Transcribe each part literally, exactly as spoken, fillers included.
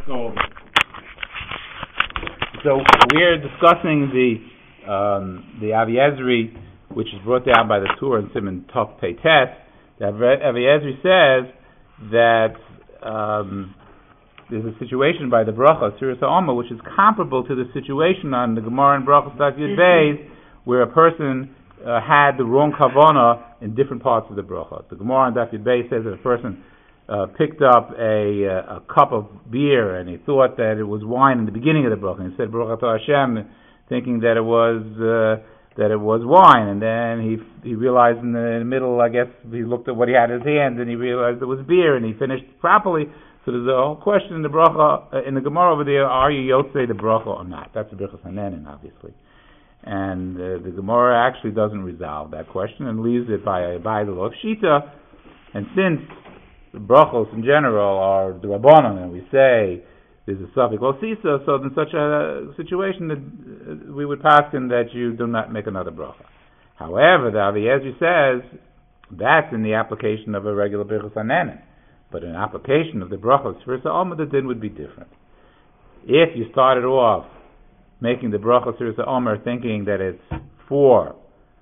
go over. So we're discussing the um, the Avi Ezri, which is brought down by the Tur and Simon Tov Pei Tes. The Avi Ezri says that um, there's a situation by the Bracha Sirus HaOmer, which is comparable to the situation on the Gemara and Bracha Stak Yud Beis, where a person uh, had the wrong kavanah in different parts of the Bracha. The Gemara and Daf Yud Beis says that a person Uh, picked up a, uh, a cup of beer and he thought that it was wine in the beginning of the bracha. And he said Baruch Atah Hashem, thinking that it was uh, that it was wine. And then he he realized in the, in the middle, I guess he looked at what he had in his hand and he realized it was beer and he finished properly. So there's a whole question in the bracha uh, in the Gemara over there: are you yotzei the bracha or not? That's the Birchas Hanenin, obviously. And uh, the Gemara actually doesn't resolve that question and leaves it by by the law of Shita. And since the brachos in general are the Rabbanon, and we say there's a suffix lo sisa, so in such a situation that we would pass in that you do not make another bracha. However, the Avi Ezri says that's in the application of a regular Birchas Hanenin, but in application of the brachos Sirus HaOmer, the din would be different. If you started off making the brachos Sirus HaOmer thinking that it's four,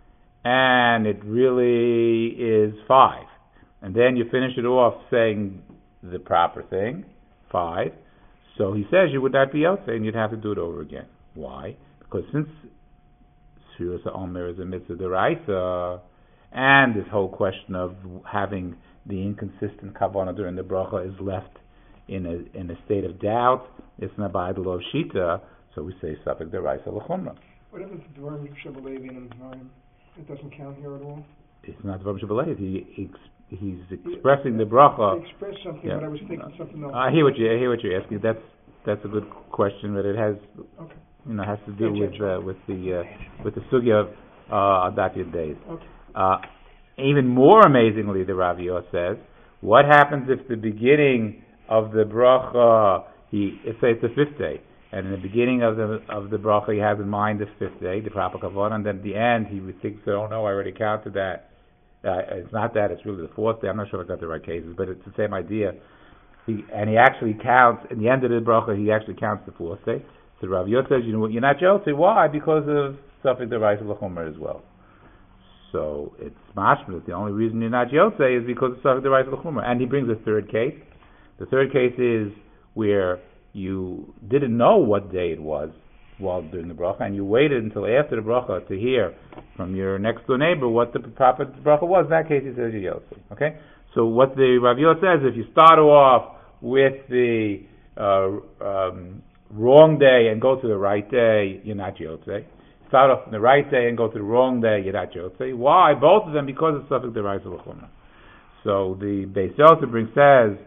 and it really is five, and then you finish it off saying the proper thing, five. So he says you would not be yotzei and you'd have to do it over again. Why? Because since Sirus HaOmer is a mitzvah d'oraisa, and this whole question of having the inconsistent kavanah during the bracha is left in a in a state of doubt, it's not by the law of Shita, so we say suffix d'oraisa l'chumra. What happens to Dvarim Shabalevi and Dvarim? It doesn't count here at all? It's not Dvarim Shabalevi. He, he He's expressing the bracha. I expressed something, yeah. but I was thinking something else. I hear what you I hear what you're asking. That's that's a good question, but it has okay. you know has to do with uh, with the uh, with the sugya of uh, Daf Yud Beis. Okay. Uh, even more amazingly, the Rav Yos says, what happens if the beginning of the bracha he let's say it's the fifth day, and in the beginning of the of the bracha he has in mind the fifth day, the proper kavanah, and then at the end he thinks, oh no, I already counted that. Uh, it's not that, it's really the fourth day. I'm not sure if I got the right cases, but it's the same idea. He, and he actually counts, in the end of the bracha, he actually counts the fourth day. So Rav Yosef says, you know what, you're not yotzei. Why? Because of suffix d'oraisa l'chumra as well. So it's mashma that the only reason you're not yotzei is because of suffix d'oraisa l'chumra. And he brings a third case. The third case is where you didn't know what day it was while doing the bracha, and you waited until after the bracha to hear from your next door neighbor what the proper bracha was. In that case, he says you're yotzei. Okay? So what the Rav Yosef says, if you start off with the uh, um, wrong day and go to the right day, you're not yotzei. Start off on the right day and go to the wrong day, you're not yotzei. Why? Both of them because of suffix d'oraisa l'chumra. So the Beis Yosef brings says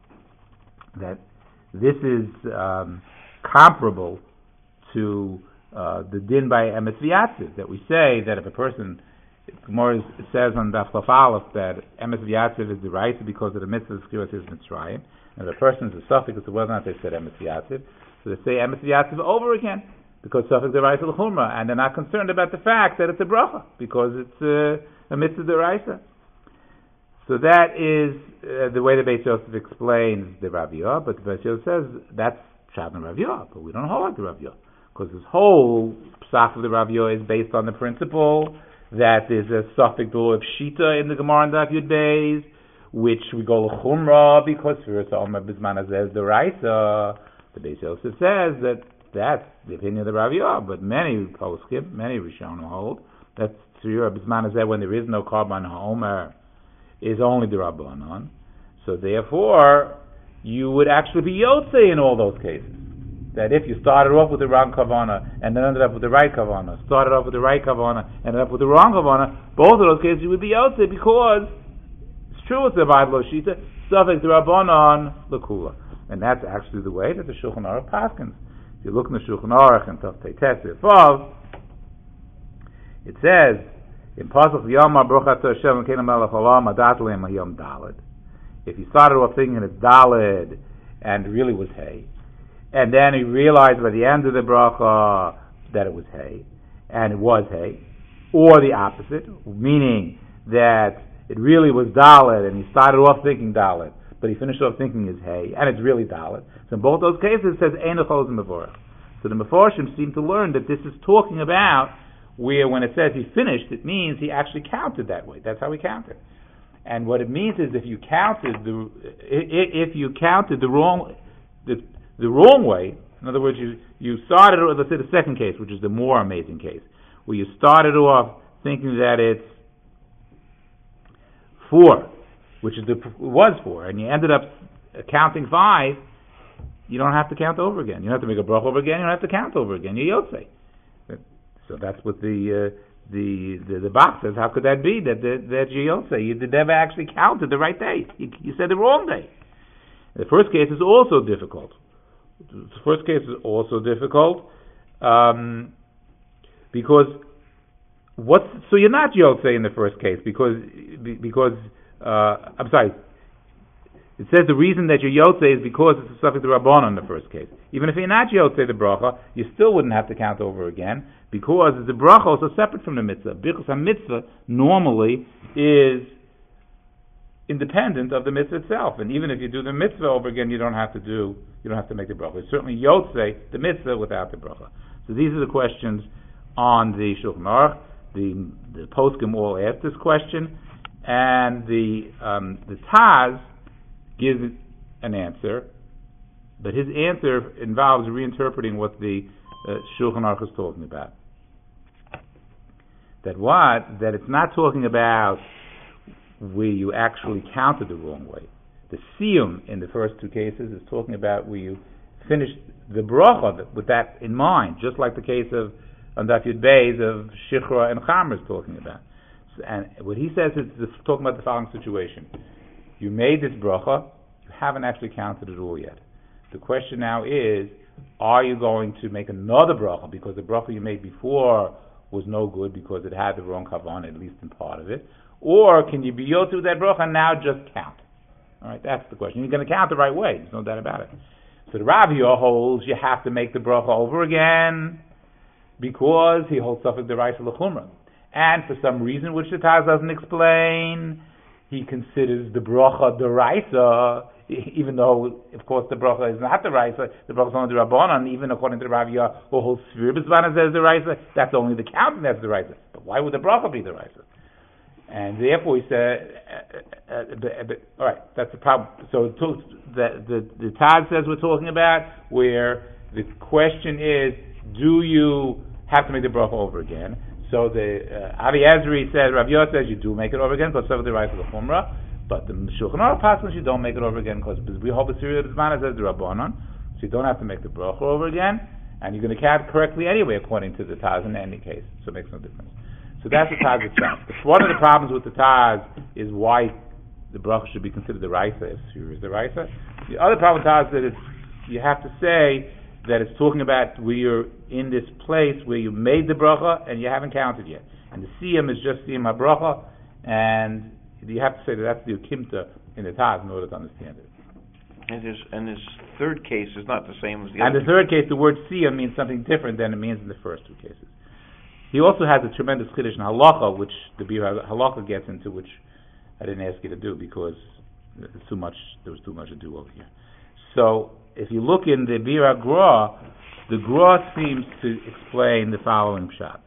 that this is um, comparable to uh, the din by emes v'yatziv, that we say that if a person, Gemara says on Daf Chaf Aleph that emes v'yatziv is d'oraisa because of the mitzvah of Skiras Mitzrayim, and if a person is a suffix, it's whether or not they said emes v'yatziv, so they say emes v'yatziv over again because suffix d'oraisa l'chumra, and they're not concerned about the fact that it's a bracha because it's uh, a mitzvah d'oraisa. So that is uh, the way the Beis Yosef explains the Rav Yah, but the Beis Yosef says that's Pshat and Rav Yah, but we don't hold like the Rav Yah. Because this whole psach of the Rav Yah is based on the principle that there's a suffix of shita in the Gemara and Daf Yud Beis, which we go l'chumra because Sirus HaOmer b'zman hazeh is d'oraisa. The Beis Yosef says that that's the opinion of the Rav Yah, but many poskim, many Rishonim hold that Sirus b'zman hazeh when there is no karban ha'omer is only the Rabbanon. So therefore, you would actually be yotzei in all those cases. That if you started off with the wrong kavanah and then ended up with the right kavanah, started off with the right kavanah and ended up with the wrong kavanah, both of those cases you would be yotzei because it's true it's a vayd lo shita, suffix d'Rabbanan l'kula. And that's actually the way that the Shulchan Aruch paskins. If you look in the Shulchan Aruch and Tov Pei Tes Vav, it says in Pasuk Yom Baruch Atah Hashem Elokeinu Melech Haolam Adat Lehem Hayom Daled. If you started off thinking it's Daled and really was Hey, and then he realized by the end of the bracha that it was hay, and it was hay, or the opposite, meaning that it really was dalet, and he started off thinking dalet, but he finished off thinking is Hey, and it's really Dalet. So in both those cases it says Ein Echol Mevorach. So the Meforshim seem to learn that this is talking about where when it says he finished, it means he actually counted that way. That's how he counted. And what it means is if you counted the if you counted the wrong the, the wrong way, in other words, you you started, let's say the second case, which is the more amazing case, where you started off thinking that it's four, which is the was four, and you ended up counting five. You don't have to count over again. You don't have to make a bracha over again. You don't have to count over again. You're yotzei. So that's what the uh, the the the Bach says. How could that be? That that, that you're yotzei. You never actually counted the right day. You, you said the wrong day. The first case is also difficult. The first case is also difficult um, because what's so you're not yotzei in the first case because because uh, I'm sorry. It says the reason that you're yotzei is because it's a suffix to Rabbanon in the first case. Even if you're not yotzei the bracha, you still wouldn't have to count over again because the bracha is also separate from the mitzvah. Because a mitzvah normally is independent of the mitzvah itself, and even if you do the mitzvah over again, you don't have to do you don't have to make the bracha. It's certainly yotzei the mitzvah without the bracha. So these are the questions on the Shulchan Aruch. The the poskim all asked this question, and the um, the Taz gives an answer, but his answer involves reinterpreting what the uh, Shulchan Aruch is talking about. That what? That it's not talking about where you actually counted the wrong way. The siyum in the first two cases is talking about where you finished the bracha with that in mind, just like the case of on Daf Yud Beis of Shichra and Chamer is talking about. So, and what he says is talking about the following situation. You made this bracha, you haven't actually counted it all yet. The question now is, are you going to make another bracha because the bracha you made before was no good because it had the wrong kavanah, at least in part of it, or can you be yotzei with that bracha and now just count? All right, that's the question. You're going to count the right way. There's no doubt about it. So the Rav Yehuda holds you have to make the bracha over again because he holds suffix deraisa l'chumra. And for some reason which the Taz doesn't explain, he considers the bracha deraisa, even though, of course, the bracha is not deraisa, the bracha is only the Rabbanan, even according to the Rav Yehuda, who holds Sfir B'Zvana says deraisa, that's only the counting that's deraisa. But why would the bracha be deraisa? And therefore he said, uh, uh, uh, but, all right, that's the problem. So the, the, the Taz says we're talking about where the question is, do you have to make the bracha over again? So the uh, Avi Ezri says, Rav Yehuda says you do make it over again because of the right of the Chumrah, but the Shulchan Aruch passes you don't make it over again because we hold the Siriya B'Zman says the Rabbanon, so you don't have to make the bracha over again, and you're going to count correctly anyway according to the Taz in any case, so it makes no difference. So that's the Taz itself. One of the problems with the Taz is why the bracha should be considered the Raisa if Siriya is the Raisa. The other problem with Taz is that it's, you have to say that it's talking about where you're in this place where you made the bracha and you haven't counted yet. And the siyum is just siyum ha-bracha, and you have to say that that's the ukimta in the Taz in order to understand it. And his, and his third case is not the same as the and other. And the third case, the word siyum means something different than it means in the first two cases. He also has a tremendous chiddush in halacha, which the Bir halacha gets into, which I didn't ask you to do because there's too much, there was too much to do over here. So, if you look in the Bir HaGra, the Gra seems to explain the following pshat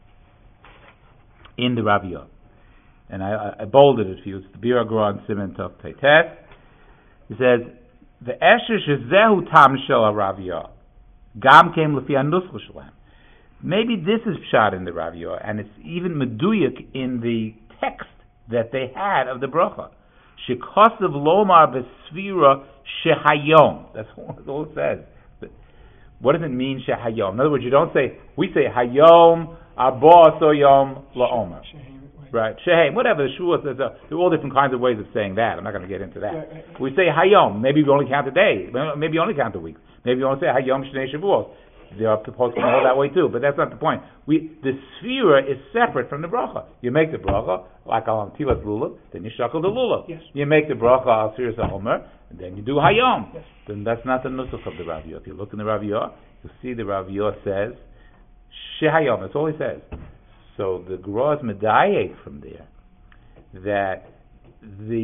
in the Rav Yehuda, and I, I bolded it for you. It's the Bir HaGra and Siman Tov Teites. He says, "The esher shezehu tam shel Rav Yehuda, gam kem lefi hanuscha shalem." Maybe this is pshat in the Rav Yehuda, and it's even meduyik in the text that they had of the bracha. Shekosav lomar besvira shehayom. That's all it says. But what does it mean shehayom? In other words, you don't say, we say hayom arba so yom laomer. Right, shehem, whatever the shua says. Uh, there are all different kinds of ways of saying that. I'm not going to get into that. Right, right. We say hayom. Maybe we only count a day. Maybe you only count a week. Maybe you only say hayom shnei shavuos. There are supposed to know that way too, but that's not the point. We the sphera is separate from the bracha. You make the bracha like al tilas lulav, then you shackle the lulav. Yes. You make the bracha al siris haomer, and then you do hayom. Yes. Then that's not the nusach of the Rav Yehuda. If you look in the Rav Yehuda, you see the Rav Yehuda says shehayom. That's all he says. So the Gra is medayek from there that the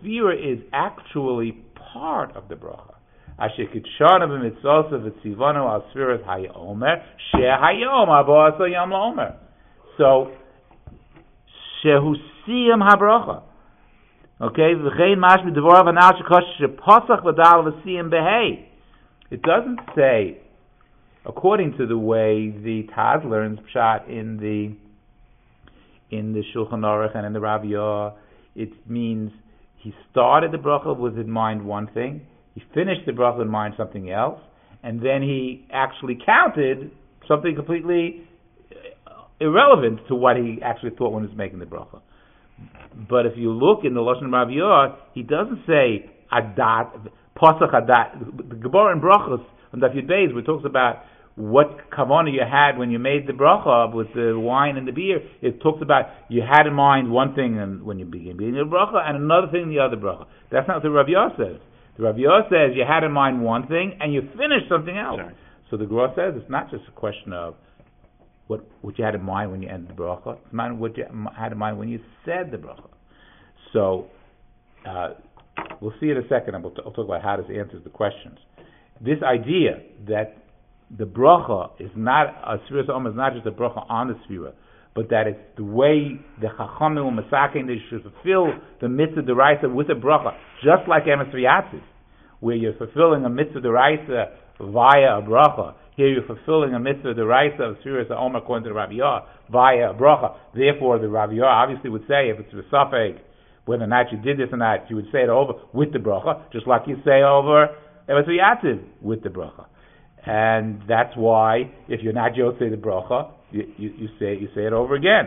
Sphira is actually part of the bracha. Asher kitshana b'mitzvos v'tzivanu al Sfiras hayomer she hayom haba asa yom laomer. So shehu siyam habracha. Okay, v'chein mashmi devorav anal shekosh shepasach v'dal v'siyam behei. It doesn't say, according to the way the Taz learns pshat in the in the Shulchan Aruch and in the Rav Yah, it means he started the bracha with in mind one thing, he finished the bracha in mind something else, and then he actually counted something completely irrelevant to what he actually thought when he was making the bracha. But if you look in the Lashon Rav Yah, he doesn't say adat, pasach adat. The Gemara in brachos on Daf Yud Beis, where it talks about what kavanah you had when you made the bracha with the wine and the beer. It talks about you had in mind one thing and when you begin beginning the bracha and another thing in the other bracha. That's not what the Rav Yah says. The Rav Yah says you had in mind one thing and you finished something else. Sorry. So the Gemara says it's not just a question of what what you had in mind when you ended the bracha. It's not what you had in mind when you said the bracha. So uh, we'll see in a second. And we'll, t- we'll talk about how this answers the questions. This idea that the bracha is not a Sfiras Omer is not just a bracha on the Sfira, but that it's the way the Chachamim and Masakin they should fulfill the mitzvah deraisa with a bracha, just like Emes V'Yatzis, where you're fulfilling a mitzvah deraisa via a bracha. Here you're fulfilling a mitzvah deraisa of Sfiras Omer according to the Rav Yah via a bracha. Therefore, the Rav Yah obviously would say, if it's a Safek, whether or not you did this or not, you would say it over with the bracha, just like you say over Emes V'Yatzis with the bracha. And that's why, if you're not Yotzei the bracha, you, you, you say you say it over again.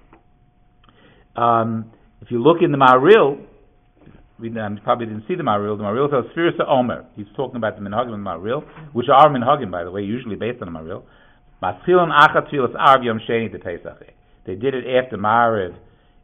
Um, if you look in the Maharil, we um, probably didn't see the Maharil. The Maharil says Sfiras Omer. He's talking about the Minhagim in the Maharil, which are Minhagim, by the way, usually based on the Maharil. Maschilon achat tfilas Arv Yom Sheni de Pesach. They did it after Ma'ariv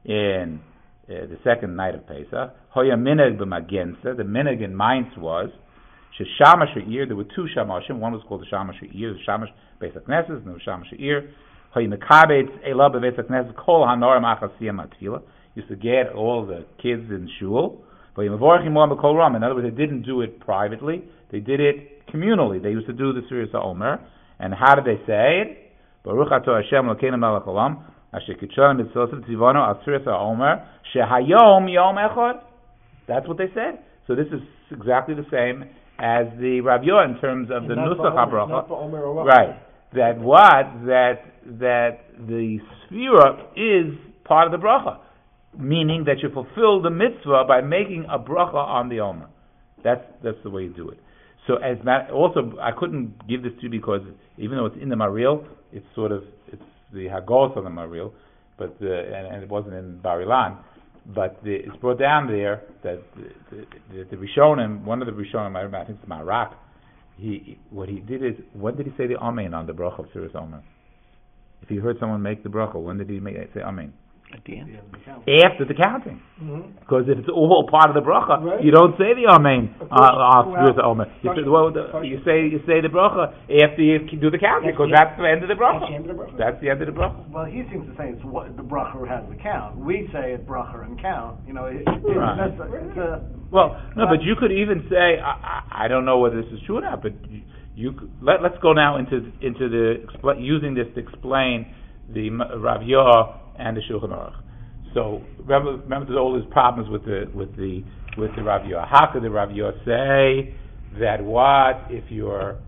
in uh, the second night of Pesach. Hoya minhag b'magensa. The minhag in Mainz was Shamash She'ir, there were two Shamashim. One was called the Shamash She'ir, the Shamash Beis HaKnesses, and the Shamash She'ir. Hayimekabetz Ela Beis HaKnesses Kol Hanorim Achasiyam Atfila. Used to get all the kids in shul. Hayimevorchim Moam B'Kol Ram. In other words, they didn't do it privately. They did it communally. They used to do the Sfiras HaOmer. And how did they say it? Baruch Atah Hashem Elokeinu Melech Olam Asher Kitshanu Mitzvos Tzivanu Al Sfiras HaOmer Shehayom Yom Echad. That's what they said. So this is exactly the same as the Rav Yah in terms of and the Nusach HaBracha. Right. That what? That that the Sfira is part of the Bracha. Meaning that you fulfill the mitzvah by making a Bracha on the Omer. That's that's the way you do it. So as that, also, I couldn't give this to you because even though it's in the Maharil, it's sort of, it's the Hagos of the Maharil, but the, and, and it wasn't in Bar Ilan. But the, it's brought down there that the, the, the, the Rishonim, one of the Rishonim, I think it's Marak, he, what he did is, when did he say the Amen on the bracha of Sfiras Omer? If he heard someone make the bracha, when did he make, say Amen? At the end. After the counting. Mm-hmm. Because if it's all part of the bracha, right. You don't say the Amen on uh, Sfiras Omer. You, say, well, the, you say you say the bracha after you do the counting, because that's the end of the bracha. That's the end of the bracha. That's the end of the bracha. Well, he seems to say it's what the bracha has the count. We say it bracha and count. You know, it, it, right. that's a, it's a, well, no, but you could even say, I, I, I don't know whether this is true or not, but you, you could, let, let's go now into into the using this to explain the Rav Yah and the Shulchan Aruch. So remember, remember there's all these problems with the with the with the Rav Yah. How could the Rav Yah say that what if you're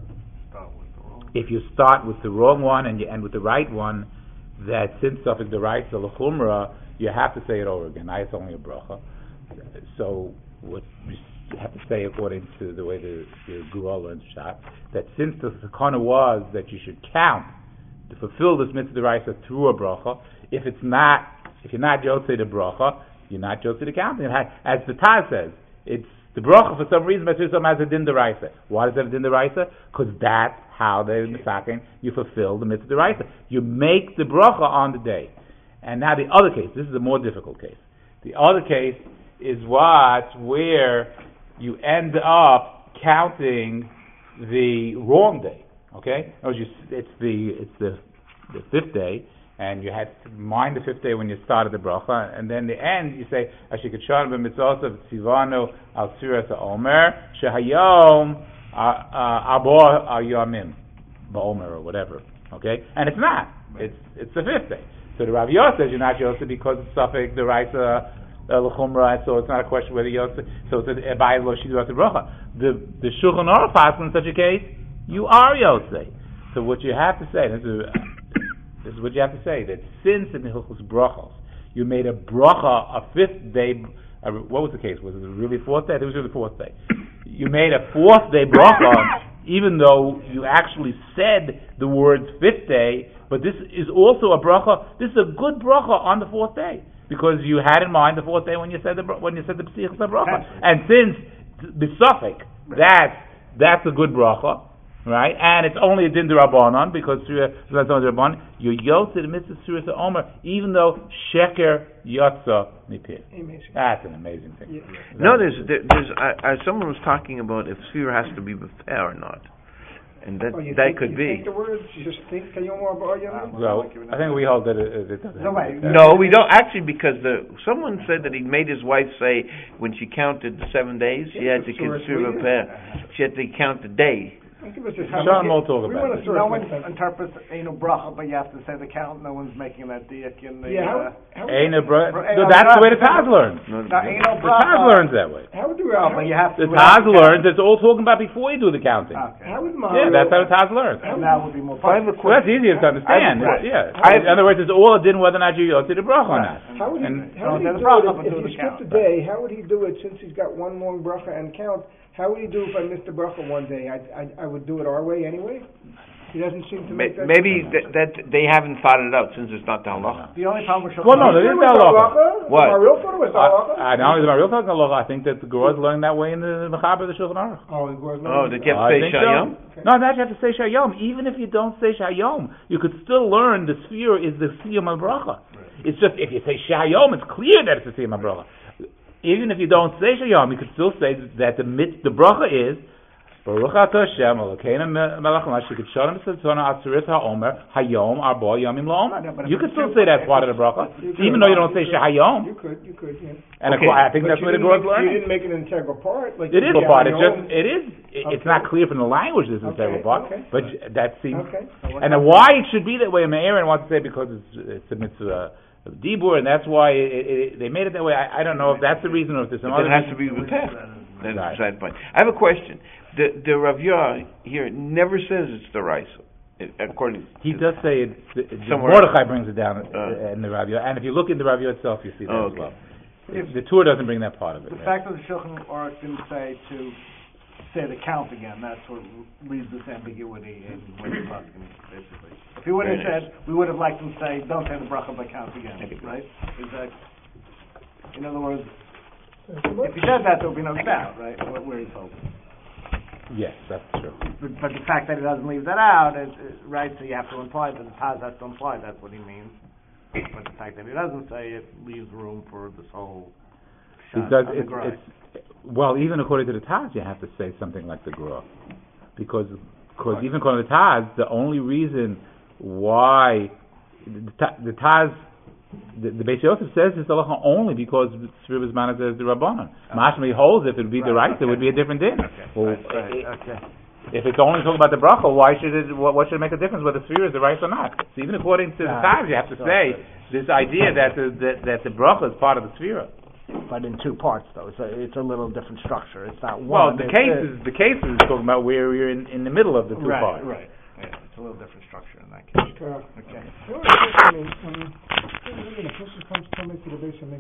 if you start with the wrong one and you end with the right one, that since suffix the right to l'chumra, you have to say it over again. Now it's only a bracha. So what you have to say according to the way the, the Gura learns Pshat, that since the sakana was that you should count to fulfill this mitzvah deraisa through a bracha, if it's not, if you're not yotzei the bracha, you're not yotzei the counting. As the Taz says, it's the bracha for some reason, but some has a din deraisa. Why does it have a din deraisa? Because that's how they misaken you fulfill the mitzvah deraisa. You make the bracha on the day. And now the other case, this is a more difficult case. The other case is what where you end up counting the wrong day. Okay, it's the it's the the fifth day, and you had to mind the fifth day when you started the bracha, and then the end you say Ashikachon b'mitzvos of Tzivanu al Tziras Omer Shehayom Abo Yomim Ba'Omer or whatever. Okay, and it's not. It's it's the fifth day. So the Rav Yosef says you're not Yosef because it's suffix the Raisa L'chumra, so it's not a question whether Yosef. So it's a Abai Lo Shidu the bracha. The the Shulchan Aruch asks in such a case you are Yosef. So what you have to say, this is, this is what you have to say, that since in the Hilchos Brachos you made a bracha a fifth day, uh, what was the case? Was it really fourth day? I think it was really fourth day. You made a fourth day bracha, even though you actually said the words fifth day, but this is also a bracha, this is a good bracha on the fourth day, because you had in mind the fourth day when you said the, when you said the P'sichas bracha. And since the suffix, that's, that's a good bracha, right? And it's only a din d'Rabbanan because that's only d'Rabbanan. You yotze the mitzvah Suras Omer, even though sheker yotza mipir. That's an amazing thing. Yeah. No, there's there, there's uh, uh, someone was talking about if sphere has to be b'fair or not, and that Oh, you that think, could you be. think the words, you just think Kayom Abo Yomim? So I think we hold that it, it doesn't. No, wait. No, we don't actually, because the someone said that he made his wife say when she counted the seven days, she had to Sure, consider sure. a she had to count the day. Give us just Sean will talk we about want it. to No sort one of interprets Eino Bracha, but you have to say the count. No one's making that diak in the. Yeah, how, uh, how, Ain't a bra- Bro- so Ain't that's a the way the bracha. Taz learns. No, Now, Eino The Bracha. Taz learns that way. how would do Oh, but you have to. The Taz learns, it's all talking about before you do the counting. Okay. how would Yeah, that's how the Taz learns. And that would be more. I have a Well, that's easier to understand. I have a- Yeah. I have- In other words, it's all a din whether or not you yotze the bracha or not. How would he, And- how would he So do the bracha it would if, do if the he count, skipped a day? How would he do it since he's got one long bracha and count? How would he do if I missed the bracha one day? I, I, I would do it our way anyway. He doesn't seem to make that. Maybe that, that they haven't thought it out since it's not the halacha. The only problem with Well, no, there is the halacha. What? My real thought was halacha. I, I not only is my real talking halacha, I think that the Gemara is learning that way in the Mechaber of the Shulchan Aruch. Oh, it was Oh, did you have to I say think shayom? so. No, that you have to say shayom. Even if you don't say shayom, you could still learn the sphere is the siyum bracha. It's just if you say shayom, it's clear that it's the siyum bracha. Even if you don't say shayom, you could still say that the mit, the bracha is Baruch atah Hashem Elokeinu melech haolam shekidshanu b'satzono atzuris haomer hayom arba yomim la'omer. You could still say that part of the bracha, even though you don't say shehayom. You could, you could, yeah. And Okay. I think But that's you where the didn't Gemara is make- You learning. didn't make an integral part. Like It is you a part. did It's just on it is. it- It's Okay. not clear from the language. This is Okay, a part, okay. but j- that seems. Okay. And then why it should be that way, Me'aron wants to say because it's it's a mitzvah of dibur, and that's why it, it, it, they made it that way. I, I don't know if that's the reason or if there's some But other. it has to reason. be b'fair. That's Right. the side point. I have a question. The the Rav Yah here never says it's the rice, according. He to, does say it's the, the Somewhere. Mordechai brings it down Uh. in the Rav Yah, and if you look in the Rav Yah itself, you see that Oh, as okay. well. It- the Torah doesn't bring that part of it. The yeah. fact that the Shulchan Aruch didn't say to say the count again, that's what leaves this ambiguity in what you're talking, basically. If he would have Very said, we would have liked him to say, don't say the bracha but count again, right? Is that, in other words, if he said that, there would be no doubt, right, where- where he's holding. Yes, that's true. But, but the fact that he doesn't leave that out, is, is, right, so you have to imply that the Taz has to imply that's what he means. But the fact that he doesn't say it leaves room for this whole shot Because on the it's, grind. it's well, even according to the Taz, you have to say something like the Gra, because because even according to the Taz, the only reason why the, Ta- the Taz, the, the Beis Yosef says it's halacha only because Tzvi B'zman says the Rabbanon. Mashmi holds if it would be the right, Right, it would be a different din. Well, Right, right, i- okay. if it's only talking about the bracha, why should it? What, what should it make a difference whether sphere is the right or not? So even according to the Ah, Taz, you have to say this idea that the that, that the bracha is part of the sphere. But in two parts, though, it's a, it's a little different structure. It's not Well, one. the it's case a- is the case is talking about where you're in, in the middle of the two Right, parts. right. Yeah, it's a little different structure in that case. Uh, Okay. well, I mean, I mean, when a person comes to me to the base and